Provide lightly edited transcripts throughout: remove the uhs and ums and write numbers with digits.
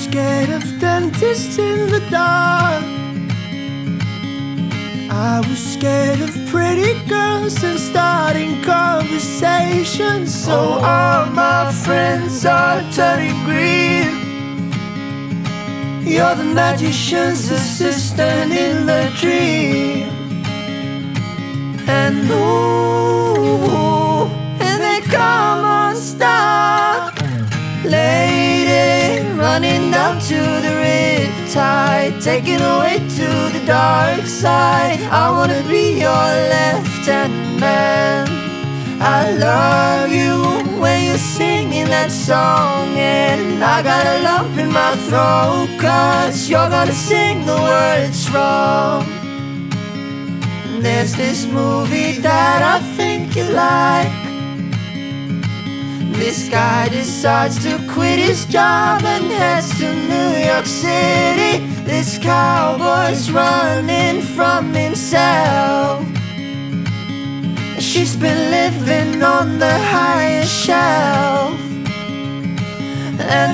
scared of dentists in the dark. I was scared of pretty girls and starting conversations. So all my friends are turning green. You're the magician's assistant in the dream. And ooh, and they come unstuck, lady, running down to the riptide, taken away to the dark side. I wanna be your left-hand man. I love you when you're singing that song, and I got a lump in my throat, 'cause you're gonna sing the words wrong. There's this movie that I think you like. This guy decides to quit his job and heads to New York City. This cowboy's running from himself. She's been living on the highest shelf. And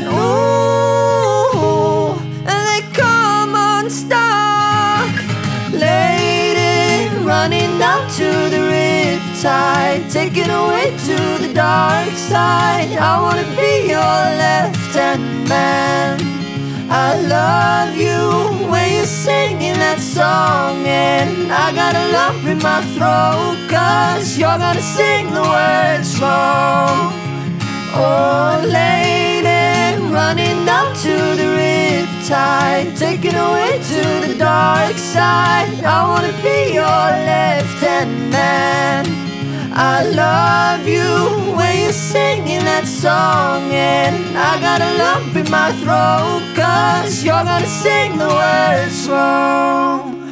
ooh, and they come unstuck, lady, running down to the riptide, taken away to the dark side. I wanna be your left-hand man. I love you when you're singing that song, and I got a lump in my throat, 'cause you're gonna sing the words wrong. Oh lady, running down to the riptide, taken away to the dark side. I wanna be your left-hand man. I love you when you're singing that song, and I got a lump in my throat, 'cause you're gonna sing the words wrong.